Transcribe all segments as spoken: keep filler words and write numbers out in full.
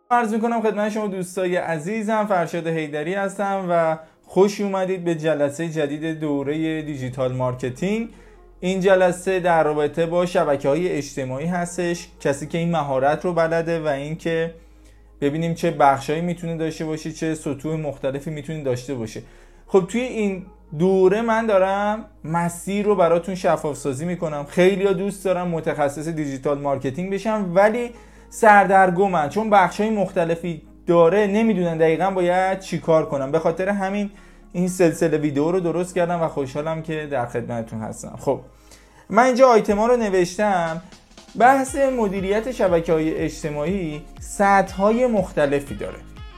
عرض میکنم خدمت شما دوستای عزیزم، فرشاد حیدری هستم و خوش اومدید به جلسه جدید دوره دیجیتال مارکتینگ. این جلسه در رابطه با شبکه‌های اجتماعی هستش، کسی که این مهارت رو بلده و این که ببینیم چه بخشایی میتونه داشته باشه، چه سطوح مختلفی میتونه داشته باشه. خب توی این دوره من دارم مسیر رو براتون شفاف سازی میکنم. خیلی ها دوست دارم متخصص دیجیتال مارکتینگ بشم ولی سردرگمن، چون بخشای مختلفی داره نمیدونن دقیقاً باید چی کار کنم. به خاطر همین این سلسله ویدیو رو درست کردم و خوشحالم که در خدمتتون هستم. خب من اینجا آیتما رو نوشتم. بحث مدیریت شبکه‌های اجتماعی سطح‌های مختلفی داره.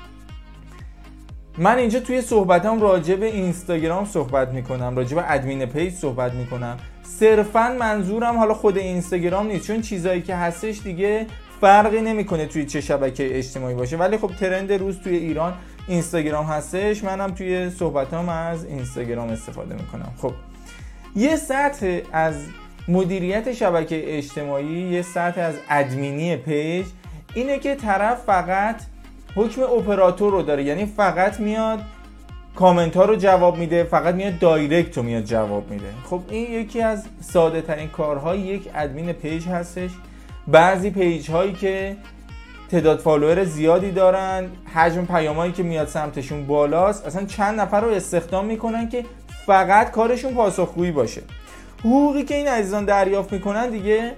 من اینجا توی صحبتام راجع به اینستاگرام صحبت میکنم، راجع به ادمین پیج صحبت میکنم. صرفاً منظورم حالا خود اینستاگرام نیست، چون چیزایی که هستش دیگه فرقی نمیکنه توی چه شبکه اجتماعی باشه، ولی خب ترند روز توی ایران اینستاگرام هستش. منم توی صحبتام از اینستاگرام استفاده میکنم. خب یه سطح از مدیریت شبکه اجتماعی، یه سطح از ادمینی پیج اینه که طرف فقط حکم اپراتور رو داره، یعنی فقط میاد کامنت ها رو جواب میده، فقط میاد دایرکت رو میاد جواب میده. خب این یکی از ساده ترین کارهای یک ادمین پیج هستش. بعضی پیج هایی که تعداد فالوور زیادی دارن، حجم پیامایی که میاد سمتشون بالاست، اصلا چند نفر رو استخدام میکنن که فقط کارشون پاسخگویی باشه. حقوقی که این عزیزان دریافت میکنن دیگه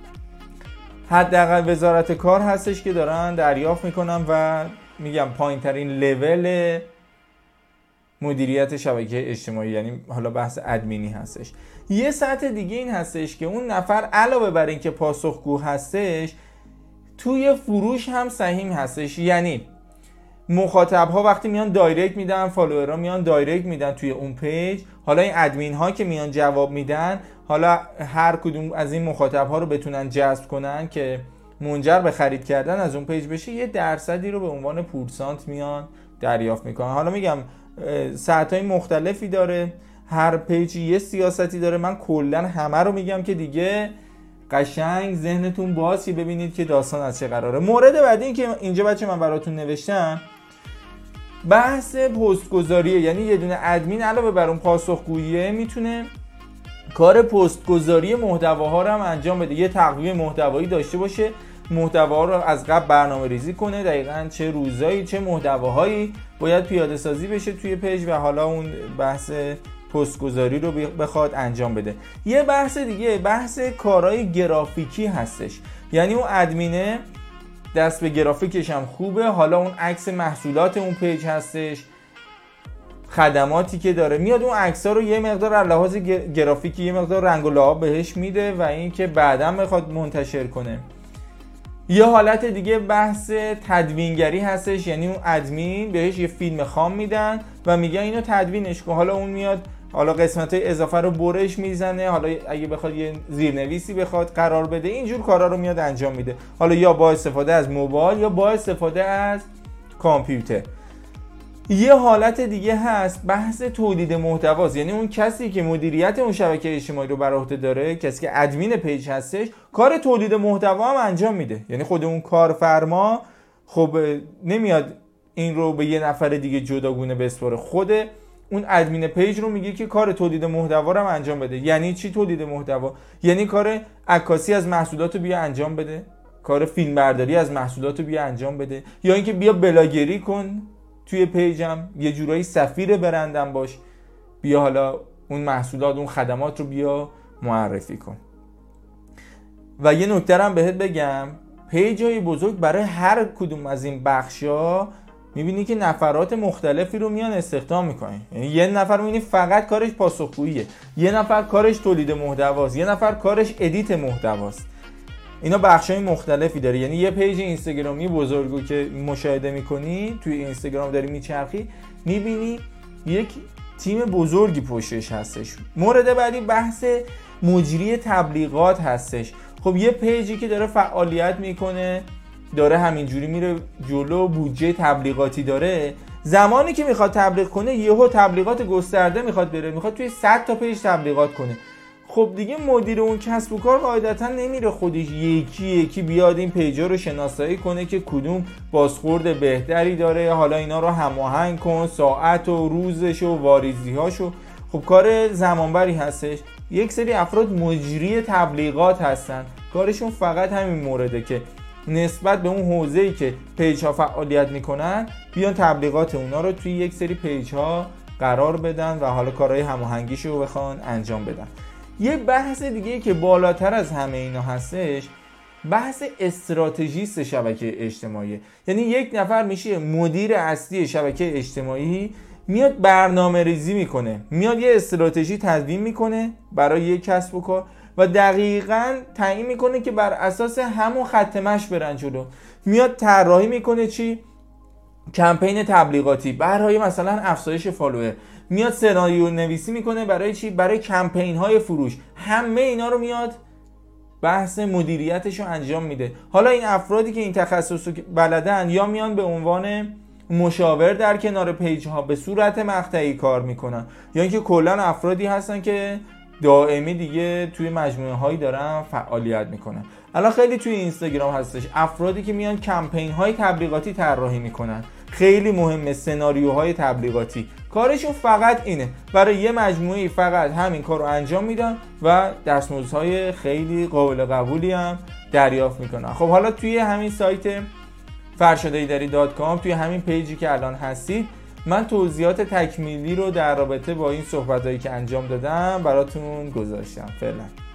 حداقل وزارت کار هستش که دارن دریافت میکنن و میگم پایین ترین لول مدیریت شبکه اجتماعی، یعنی حالا بحث ادمینی هستش. یه سطح دیگه این هستش که اون نفر علاوه بر این که پاسخگو هستش توی فروش هم سهیم هستش. یعنی مخاطب ها وقتی میان دایرکت میدن، فالوورها میان دایرکت میدن توی اون پیج، حالا این ادمین ها که میان جواب میدن، حالا هر کدوم از این مخاطب ها رو بتونن جذب کنن که منجر به خرید کردن از اون پیج بشه، یه درصدی رو به عنوان پورسانت میان دریافت میکنن. حالا میگم سطح‌های مختلفی داره، هر پیجی یه سیاستی داره. من کلا همه رو میگم که دیگه قشنگ ذهنتون باز ببینید که داستان از چه قراره. مورد بعدی این که اینجا بچه من براتون نوشتم بحث پست گذاریه، یعنی یه دونه ادمین علاوه بر اون پاسخگوییه میتونه کار پست گذاری محتواها رو هم انجام بده، یه تقویم محتوایی داشته باشه، محتوا رو از قبل برنامه ریزی کنه، دقیقاً چه روزایی چه محتواهایی باید پیاده سازی بشه توی پیج و حالا اون بحث پست گذاری رو بخواد انجام بده. یه بحث دیگه بحث کارهای گرافیکی هستش، یعنی اون ادمینه دست به گرافیکش هم خوبه، حالا اون عکس محصولات اون پیج هستش، خدماتی که داره، میاد اون عکس‌ها رو یه مقدار از لحاظ گرافیکی یه مقدار رنگ و لعاب بهش میده و این که بعداً بخواد منتشر کنه. یه حالت دیگه بحث تدوینگری هستش، یعنی اون ادمین بهش یه فیلم خام میدن و میگن اینو تدوینش کن، حالا اون میاد حالا قسمت‌های اضافه رو برش میزنه، حالا اگه بخواد یه زیرنویسی بخواد قرار بده، اینجور کارا رو میاد انجام میده، حالا یا با استفاده از موبایل یا با استفاده از کامپیوتر. یه حالت دیگه هست بحث تولید محتواست، یعنی اون کسی که مدیریت اون شبکه اجتماعی رو بر عهده داره، کسی که ادمین پیج هستش، کار تولید محتوا هم انجام میده. یعنی خود اون کارفرما خب نمیاد این رو به یه نفر دیگه جداگونه بسپاره، خود اون ادمین پیج رو میگه که کار تولید محتوا رو هم انجام بده. یعنی چی تولید محتوا؟ یعنی کار عکاسی از محصولات رو بیا انجام بده، کار فیلم برداری از محصولات رو بیا انجام بده، یا اینکه بیا بلاگری کن توی پیجم، یه جورایی سفیر برندم باش، بیا حالا اون محصولات اون خدمات رو بیا معرفی کن. و یه نکته هم بهت بگم، پیجای بزرگ برای هر کدوم از این بخشا میبینی که نفرات مختلفی رو میان استخدام میکنن. یعنی یه نفر میبینی فقط کارش پاسخگوییه، یه نفر کارش تولید محتواست، یه نفر کارش ادیت محتواست. اینا بخشای مختلفی داره. یعنی یه پیج اینستاگرامی بزرگو که مشاهده میکنی توی اینستاگرام داری میچرخی، میبینی یک تیم بزرگی پشتش هستش. مورد بعدی بحث مجری تبلیغات هستش. خب یه پیجی که داره فعالیت میکنه، داره همینجوری میره جلو، بودجه تبلیغاتی داره، زمانی که میخواد تبلیغ کنه یهو تبلیغات گسترده میخواد بره، میخواد توی صد تا پیج تبلیغات کنه. خب دیگه مدیر اون کسب و کار قاعدتا نمیره خودش یکی یکی بیاد این پیجا رو شناسایی کنه که کدوم بازخورد بهتری داره، حالا اینا رو هماهنگ کن، ساعت و روزش و واریزی‌هاشو. خب کار زمانبری هستش. یک سری افراد مجری تبلیغات هستن، کارشون فقط همین مورده که نسبت به اون حوزه‌ای که پیج ها فعالیت میکنن بیان تبلیغات اونا رو توی یک سری پیج ها قرار بدن و حالا کارهای هماهنگیشو بخوان انجام بدن. یه بحث دیگه که بالاتر از همه اینا هستش، بحث استراتژیست شبکه اجتماعی. یعنی یک نفر میشه مدیر اصلی شبکه اجتماعی، میاد برنامه ریزی میکنه، میاد یه استراتژی تدوین میکنه برای یک کسب و کار و دقیقاً تعیین میکنه که بر اساس همون خط مشی برن جلو. میاد طراحی میکنه چی؟ کمپین تبلیغاتی برای مثلا افزایش فالوور. میاد سناریو نویسی میکنه برای چی؟ برای کمپین های فروش. همه اینا رو میاد بحث مدیریتش رو انجام میده. حالا این افرادی که این تخصص رو بلدن یا میان به عنوان مشاور در کنار پیج ها به صورت مقطعی کار میکنن، یا اینکه کلا افرادی هستن که دائمی دیگه توی مجموعه هایی دارن فعالیت میکنن. الان خیلی توی اینستاگرام هستش افرادی که میان کمپین های تبلیغاتی طراحی میکنن، خیلی مهمه سناریوهای تبلیغاتی. کارشون فقط اینه، برای یه مجموعه فقط همین کار رو انجام میدن و دستمزدهای خیلی قابل قبولی هم دریافت میکنن. خب حالا توی همین سایت فرشاد ایدری دات کام، توی همین پیجی که الان هستید، من توضیحات تکمیلی رو در رابطه با این صحبتایی که انجام دادم براتون گذاشتم. فعلا